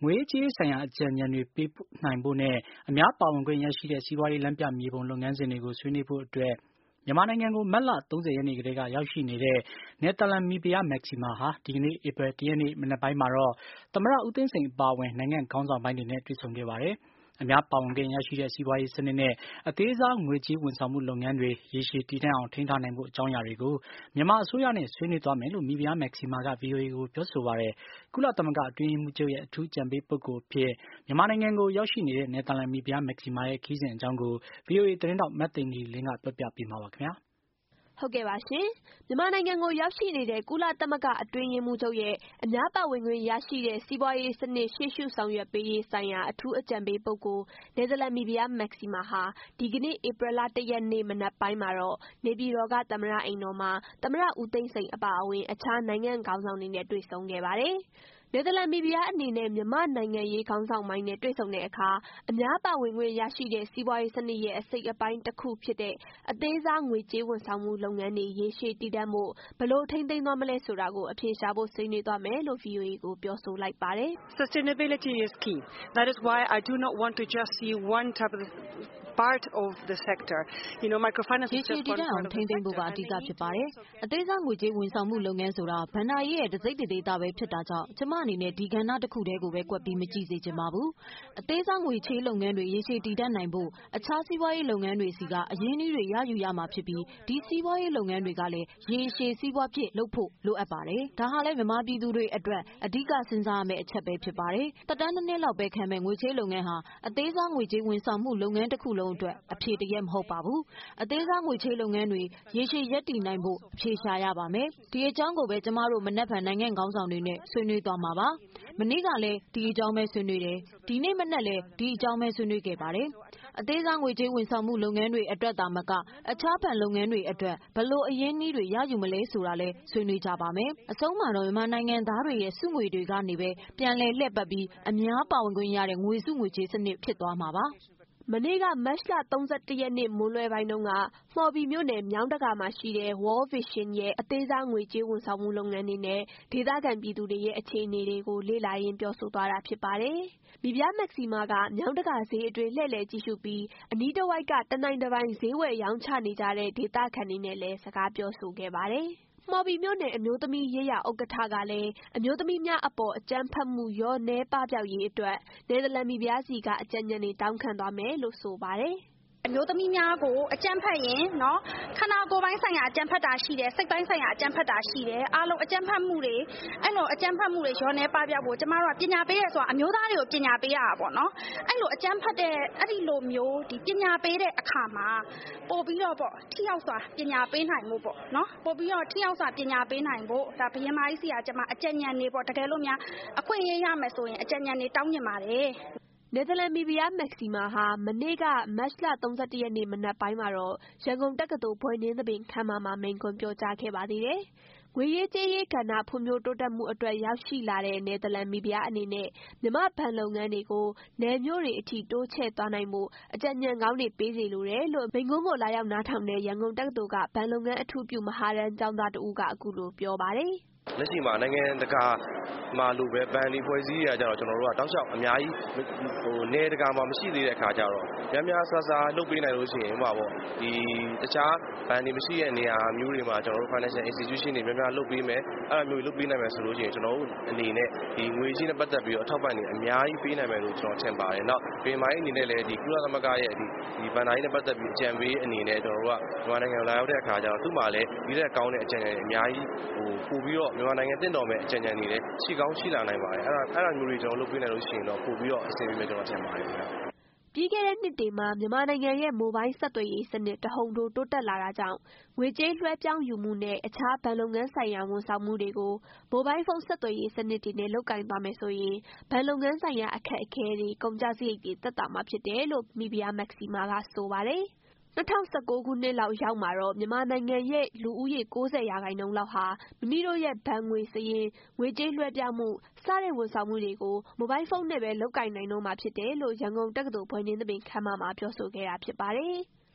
ငွေကြေးဆိုင်ရာအကြံဉာဏ်တွေပေးနိုင်ဖို့နဲ့အများပါဝင်ခွင့်ရရှိတဲ့စီးပွားရေးလမ်းပြမြေပုံလုပ်ငန်းစဉ်တွေကိုဆွေးနွေးဖို့အတွက်မြန်မာနိုင်ငံကိုမတ်လ30 ရက်နေ့ကတည်းကရောက်ရှိနေတဲ့နယ်သာလန်မီဘီယာမက်ဆီမာဟာဒီကနေ့ဧပြီ 1 ရက်နေ့မနက်ပိုင်းမှာတော့သမ္မတဦးသိန်းစိန်အပါအဝင်နိုင်ငံခေါင်းဆောင်ပိုင်းတွေနဲ့တွေ့ဆုံခဲ့ပါတယ်။ အများပါဝင်ခွင့်ရရှိတဲ့စီးပွားရေးစနစ်နဲ့အသေးစားငွေကြေးဝန်ဆောင်မှုလုပ်ငန်းတွေရေရှည်တည်တံ့အောင်ထိန်းထားနိုင်ဖို့အကြောင်းအရာတွေကိုမြန်မာအစိုးရနဲ့ဆွေးနွေးသွားမယ်လို့မီဘီယာမက်ဆီမာက VOA ကိုပြောဆိုပါတယ်။ ကုလသမဂ္ဂအတွင်းရေးမှူးချုပ်ရဲ့အထူးအကြံပေးပုဂ္ဂိုလ်အဖြစ်မြန်မာနိုင်ငံကိုရောက်ရှိနေတဲ့နယ်သာလန်မီဘီယာမက်ဆီမာရဲ့ခရီးစဉ်အကြောင်းကို VOA သတင်းထောက်မသိင်္ဂီလင်းကပြောပြပေးမှာပါခင်ဗျာ။ဟုတ်ကဲ့ပါရှင်မြန်မာနိုင်ငံကိုရောက်ရှိနေတဲ့ကုလသမဂ္ဂအတွင်းရေးမှူးချုပ်ရဲ့အများပါဝင်ခွင့်ရရှိတဲ့စီးပွားရေးစနစ်ရှေ့ရှုဆောင်ရွက်ပေးရေးဆိုင်ရာအထူးအကြံပေးပုဂ္ဂိုလ်နယ်သာလန်မီဘီယာမက်ဆီမာဟာဒီကနေ့ဧပြီလ 1 ရက်နေ့မနက်ပိုင်းမှာတော့နေပြည်တော်ကသမ္မတအိမ်တော်မှာသမ္မတဦးသိန်းစိန်အပါအဝင်အခြားနိုင်ငံခေါင်းဆောင်တွေနဲ့တွေ့ဆုံခဲ့ပါတယ်။ နယ်သာလန်မီဘီယာအနေနဲ့မြန်မာနိုင်ငံရေးခေါင်းဆောင်ပိုင်းနဲ့တွေ့ဆုံတဲ့အခါအများပါဝင်ခွင့်ရရှိတဲ့စီးပွားရေးစနစ်ရဲ့အစိတ်အပိုင်းတစ်ခုဖြစ်တဲ့အသေးစားငွေကြေးဝန်ဆောင်မှုလုပ်ငန်းတွေရေရှည်တည်တံ့ဖို့ဘယ်လိုထိန်းသိမ်းသွားမလဲဆိုတာကိုအဖြေရှာဖို့ဆွေးနွေးသွားမယ်လို့ VOA ကိုပြောဆိုလိုက်ပါတယ်။ Sustainability is key. That is why I do not want to just see one type of part of the sector. You know, microfinance is just one part of the sector. ထိန်းသိမ်းဖို့ကအဓိကဖြစ်ပါတယ်။အသေးစားငွေကြေးဝန်ဆောင်မှုလုပ်ငန်းဆိုတာဘဏ္ဍာရေးရဲ့တစိတ်တဒေသပဲဖြစ်တာကြောင့်ကျမအနေနဲ့ဒီကဏ္ဍတစ်ခုတည်းကိုပဲကွက်ပြီးမကြည့်စေချင်ပါဘူး။အသေးစားငွေချေးလုပ်ငန်းတွေရေရှည်တည်တံ့နိုင်ဖို့အခြားစီးပွားရေးလုပ်ငန်းတွေစီကအရင်းအနှီးတွေရယူရမှာဖြစ်ပြီးဒီစီးပွားရေးလုပ်ငန်းတွေကလည်းရေရှည်စီးပွားဖြစ်လုပ်ဖို့လိုအပ်ပါတယ်။ဒါဟာလည်းမြန်မာပြည်သူတွေအတွက်အဓိကစဉ်းစားရမယ့်အချက်ပဲဖြစ်ပါတယ်။သက်တမ်း2 နှစ်လောက်ပဲခံမဲ့ငွေချေးလုပ်ငန်းဟာအသေးစားငွေကြေးဝန်ဆောင်မှုလုပ်ငန်းတစ်ခုလုံးအတွက်အဖြေတရက်မဟုတ်ပါဘူး။အသေးစားငွေချေးလုပ်ငန်းတွေရေရှည်ရပ်တည်နိုင်ဖို့အဖြေရှာရပါမယ်။ဒီအကြောင်းကိုပဲကျမတို့မနက်ဖြန်နိုင်ငံခေါင်းဆောင်တွေနဲ့ဆွေးနွေးသွားမှာပါ။မနေ့ကလည်းဒီအကြောင်းပဲဆွေးနွေးတယ်။ဒီနေ့မနက်လည်းဒီအကြောင်းပဲဆွေးနွေးခဲ့ပါတယ်။အသေးစားငွေကြေးဝန်ဆောင်မှုလုပ်ငန်းတွေအတွက်သာမကအခြားဘဏ်လုပ်ငန်းတွေအတွက်ဘယ်လိုအရင်းအနှီးတွေရယူမလဲဆိုတာလည်းဆွေးနွေးကြပါမယ်။အဆုံးမှာတော့မြန်မာနိုင်ငံသားတွေရဲ့စုငွေတွေကနေပဲပြန်လည်လှည့်ပတ်ပြီးအများပါဝင်ခွင့်ရတဲ့ငွေစုငွေကြေးစနစ်ဖြစ်သွားမှာပါ။မနေ့ကမတ်လ 31 ရက်နေ့မွန်းလွဲပိုင်းတုန်းကမှော်ဘီမြို့နယ်မြောင်းတကာမှာရှိတဲ့ World Vision ရဲ့အသေးစားငွေကြေးဝန်ဆောင်မှုလုပ်ငန်းတွေနဲ့ဒေသခံပြည်သူတွေရဲ့အခြေအနေတွေကိုလေ့လာရင်းပြောဆိုသွားတာဖြစ်ပါတယ်။မီဘီယာမက်ဆီမာကမြောင်းတကာဈေးအတွင်းလှည့်လည်ကြည့်ရှုပြီးအနီးတစ်ဝိုက်ကတနိုင်တပိုင်ဈေးဝယ်ရောင်းချနေကြတဲ့ဒေသခံတွေနဲ့လည်းစကားပြောဆိုခဲ့ပါတယ်။မှော်ဘီမြို့နယ်အမျိုးသမီးရေးရာဥက္ကဋ္ဌကလည်းအမျိုးသမီးများအပေါ်အကြမ်းဖက်မှုလျော့နည်းပပျောက်ရေးအတွက်နယ်သာလန်မီဘီယာစီကအကြံဉာဏ်တွေတောင်းခံသွားမယ်လို့ဆိုပါတယ်။အမျိုးသမီးများကိုအကြမ်းဖက်ရင်နော်ခန္ဓာကိုယ်ပိုင်းဆိုင်ရာအကြမ်းဖက်တာရှိတယ်စိတ်ပိုင်းဆိုင်ရာအကြမ်းဖက်တာရှိတယ်အားလုံးအကြမ်းဖက်မှုတွေအဲ့လိုအကြမ်းဖက်မှုတွေရောနေပပျောက်ဖို့ကျမတို့ကပညာပေးရဲဆိုတာအမျိုးသားတွေကိုပညာပေးရတာပေါ့နော်အဲ့လိုအကြမ်းဖက်တဲ့အဲ့ဒီလိုမျိုးဒီပညာပေးတဲ့အခါမှာပို့ပြီးတော့ပေါ့ထိရောက်စွာပညာပေးနိုင်မှုပေါ့နော်ပို့ပြီးတော့ထိရောက်စွာပညာပေးနိုင်ဖို့ဒါဘယင်မကြီးစီကကျမအကြံဉာဏ်တွေပေါ့တကယ်လို့များအခွင့်အရေးရမယ်ဆိုရင်အကြံဉာဏ်တွေတောင်းမြင်ပါတယ်နယ်သာလန်မီဘီယာမက်ဆီမာဟာမနေ့ကမတ်လ 31 ရက်နေ့မနက်ပိုင်းမှာတော့ရန်ကုန်တက္ကသိုလ်ဘွဲ့နှင်းသဘင်ခန်းမမှာမိန့်ခွန်းပြောကြားခဲ့ပါသေးတယ်။ငွေရေးကြေးရေးကဏ္ဍဖွံ့ဖြိုးတိုးတက်မှုအတွက်ရောက်ရှိလာတဲ့နယ်သာလန်မီဘီယာအနေနဲ့မြန်မာဘဏ်လုပ်ငန်းတွေကိုနယ်မြို့တွေအထိတိုးချဲ့သွားနိုင်ဖို့အကြံဉာဏ်ကောင်းတွေပေးစေလိုတယ်လို့မိန့်ခွန်းကိုလာရောက်နားထောင်တဲ့ရန်ကုန်တက္ကသိုလ်ကဘဏ်လုပ်ငန်းအထူးပြုမဟာတန်းကျောင်းသားတဦးကအခုလိုပြောပါတယ်။လက်ရှိမှာနိုင်ငံတကာမှာလိုပဲဘဏ်တွေဖွဲ့စည်းရကြတော့ကျွန်တော်တို့ကတောက်လျှောက်အများကြီးနေတကာမှာမရှိသေးတဲ့အခါကျတော့များများဆဆလုပ်ပေးနိုင်လို့ရှိရင်ဟိုပါပေါ့ဒီတခြားဘဏ်တွေမရှိတဲ့နေရာမျိုးတွေမှာကျွန်တော်တို့ financial institution တွေများများလုပ်ပေးမယ်အဲ့လိုမျိုးလုပ်ပေးနိုင်မယ်ဆိုလို့ရှိရင်ကျွန်တော်တို့အနေနဲ့ဒီငွေရှိနဲ့ပတ်သက်ပြီးတော့အထောက်ပံ့တွေအများကြီးပေးနိုင်မယ်လို့ကျွန်တော်ထင်ပါတယ်။နောက်ပြည်မိုင်းအနေနဲ့လည်းဒီကုလသမဂ္ဂရဲ့ဒီဘဏ္ဍာရေးနဲ့ပတ်သက်ပြီးအကြံပေးအနေနဲ့ကျွန်တော်တို့ကမြန်မာနိုင်ငံလာရောက်တဲ့အခါကျတော့သူ့မှာလည်းဒီတဲ့ကောင်းတဲ့အကြံဉာဏ်အများကြီးပို့ပြီးတော့မြန်မာနိုင်ငံတင့်တော်မဲ့အကြံဉာဏ်တွေလည်းရှိကောင်းရှိလာနိုင်ပါတယ်အဲ့ဒါမျိုးတွေကျွန်တော်လုပ်ပေးနိုင်လို့ရှိရင်တော့ပို့ပြီးတော့အဆင်ပြေမယ်ကျွန်တော်ထင်ပါတယ်ခင်ဗျာပြီးခဲ့တဲ့နှစ်တွေမှာမြန်မာနိုင်ငံရဲ့မိုဘိုင်းဆက်သွယ်ရေးစနစ်တဟုန်ထိုးတိုးတက်လာတာကြောင့်ငွေကြေးလွှဲပြောင်းယူမှုနဲ့အခြားဘဏ်လုပ်ငန်းဆိုင်ရာဝန်ဆောင်မှုတွေကိုမိုဘိုင်းဖုန်းဆက်သွယ်ရေးစနစ်တွေနဲ့လုပ်ကိုင်သွားမယ်ဆိုရင်ဘဏ်လုပ်ငန်းဆိုင်ရာအခက်အခဲတွေကုန်ကျစရိတ်တွေသက်သာမှာဖြစ်တယ်လို့မီဘီယာမက်ဆီမာကဆိုပါတယ်။2019 ခုနှစ်လောက်ရောက်မှာတော့မြန်မာနိုင်ငံရဲ့လူဦးရေ 90% လောက်ဟာမိမိတို့ရဲ့ဘဏ်ငွေစာရင်းငွေကြေးလွှဲပြောင်းမှုစတဲ့ဝန်ဆောင်မှုတွေကိုမိုဘိုင်းဖုန်းနဲ့ပဲလုပ်ကိုင်နိုင်တော့မှာဖြစ်တယ်လို့ရန်ကုန်တက္ကသိုလ်ဘွဲ့နှင်းသဘင်ခန်းမမှာပြောဆိုခဲ့တာဖြစ်ပါတယ်။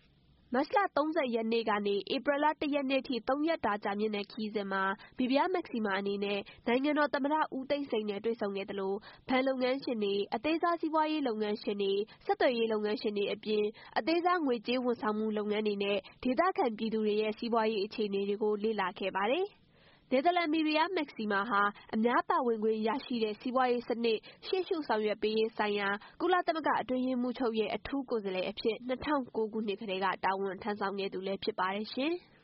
မတ်လ 30 ရက်နေ့ကနေ ဧပြီလ 1 ရက်နေ့ထိ 3 ရက်တာကြာမြင့်တဲ့ခရီးစဉ်မှာ မီဗီယာမက္ကစီမာအနေနဲ့ နိုင်ငံတော်သမ္မတဦးသိန်းစိန်နဲ့တွေ့ဆုံခဲ့သလို ဘဏ်လုပ်ငန်းရှင်တွေ၊ အသေးစားစီးပွားရေးလုပ်ငန်းရှင်တွေ၊ ဆက်သွယ်ရေးလုပ်ငန်းရှင်တွေအပြင် အသေးစားငွေကြေးဝန်ဆောင်မှုလုပ်ငန်းတွေနဲ့ ဒေသခံပြည်သူတွေရဲ့ စီးပွားရေးအခြေအနေတွေကို လေ့လာခဲ့ပါတယ်။ နယ်သာလန်မီဗီယာမက္ကစီမာဟာ အများပါဝင်ခွင့်ရရှိတဲ့စီးပွားရေးစနစ် ရှေ့ရှုဆောင်ရွက်ပေးရေးဆိုင်ရာ ကုလသမဂ္ဂအတွင်းရေးမှူးချုပ်ရဲ့ အထူးကိုယ်စားလှယ်အဖြစ် 2009 ခုနှစ်ကတည်းက တာဝန်ထမ်းဆောင်ခဲ့သူလည်းဖြစ်ပါတယ်ရှင်။